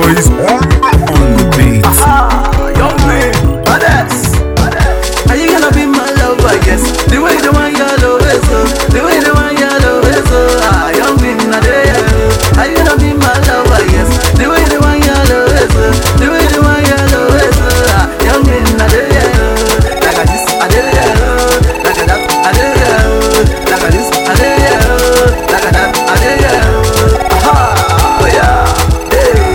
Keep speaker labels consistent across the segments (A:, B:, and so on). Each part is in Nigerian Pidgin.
A: boys on the beat.
B: Young man, badass. Are you gonna be my love, I guess? The way the one yellow is the way the one yellow is young man, are you gonna be my love, I guess? The way the one yellow is the way the one yellow is young man, like this, like that, like this, like that, oh yeah, hey,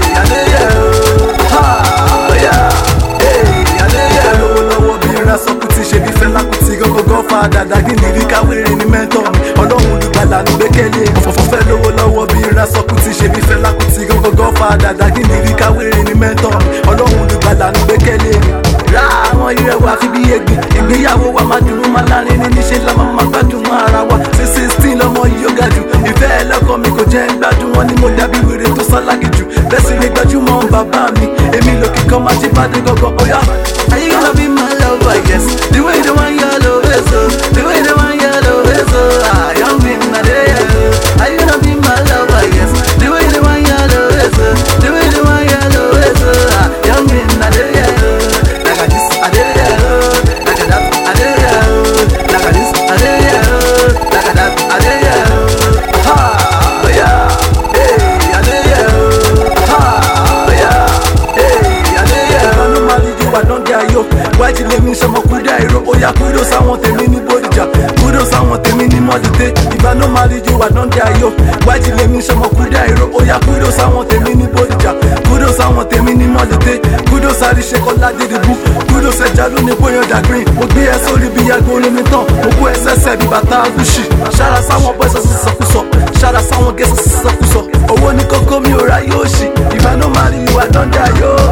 B: Dada gini rí káwéré ní mẹ́tọ̀ mi ọlọ́run olùgbàlà ló gbẹ́kẹ̀lé ọ̀fọ̀fẹ́ lówó lọ́wọ́ bí ra sọ́kùtì ṣe bí fẹ́ lákùtì gọ́gọ́gọ́ fa dada gini rí káwéré ní mẹ́tọ̀ mi ọlọ́run olùgbàlà ló gbẹ́kẹ̀lé ra àwọn ìrẹ̀wà fi bí egbin ìgbéyàwó wa máa dùn máa lárin ní níṣẹ́ la máa gbádùn mọ́ ara wa sí 16 lọ́mọ yìí ó ga jù ìfẹ́ ẹlẹ́kọ̀ọ́ mi kò jẹ́ ń gbádùn wọn ni mo dàbí wèrè tó sálágì jù bẹ́ẹ̀ sì ni gbajúmọ̀ bàbá mi èmi lòkè kan máa ṣe bá dé gọ́gọ́ ọ̀yá. Are you gonna be my love, I guess? The way the one yellow is the way the one yellow is young man, are you gonna be my love, I guess? The way the one yellow is the way the one yellow is young man, like this, like that, like this, like that, oh yeah, hey, I don't get yo. Why you let me some kuda hero? Oh yeah, kudos I want them in the Bodija. Kudos I want them in the Modite. If I no marry you, I don't get yo. Why you let me some kuda hero? Oh yeah, kudos I want them in the Bodija. Kudos I want them in the Modite. Kudos I the chocolate the book. Kudos I jalu ne boy on the green. Mo be a sorry be a go me ton. Mo go SSB bi bata gushi. Shout out someone boys so. Shout out someone gets so. Oh, ni koko mi ora yoshi. If I no marry you, I don't get yo.